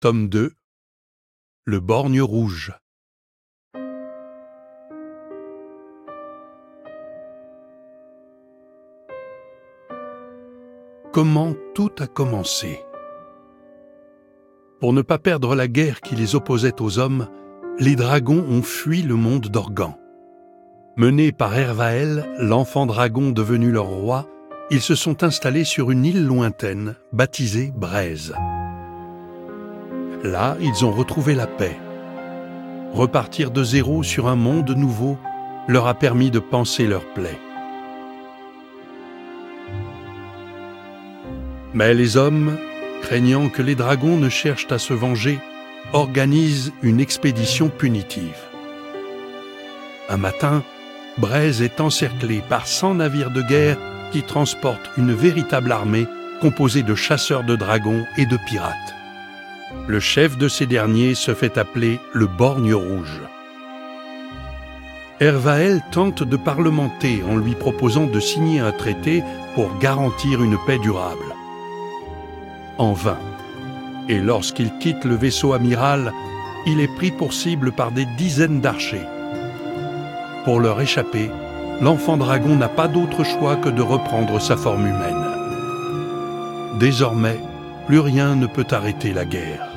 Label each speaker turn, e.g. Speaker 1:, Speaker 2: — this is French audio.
Speaker 1: Tome 2. Le borgne rouge. Comment tout a commencé? Pour ne pas perdre la guerre qui les opposait aux hommes, les dragons ont fui le monde d'Organ. Menés par Ervael, l'enfant dragon devenu leur roi, ils se sont installés sur une île lointaine, baptisée Braise. Là, ils ont retrouvé la paix. Repartir de zéro sur un monde nouveau leur a permis de panser leurs plaies. Mais les hommes, craignant que les dragons ne cherchent à se venger, organisent une expédition punitive. Un matin, Braise est encerclée par 100 navires de guerre qui transportent une véritable armée composée de chasseurs de dragons et de pirates. Le chef de ces derniers se fait appeler le borgne rouge. Ervael tente de parlementer en lui proposant de signer un traité pour garantir une paix durable. En vain. Et lorsqu'il quitte le vaisseau amiral, il est pris pour cible par des dizaines d'archers. Pour leur échapper, l'enfant dragon n'a pas d'autre choix que de reprendre sa forme humaine. Désormais, plus rien ne peut arrêter la guerre.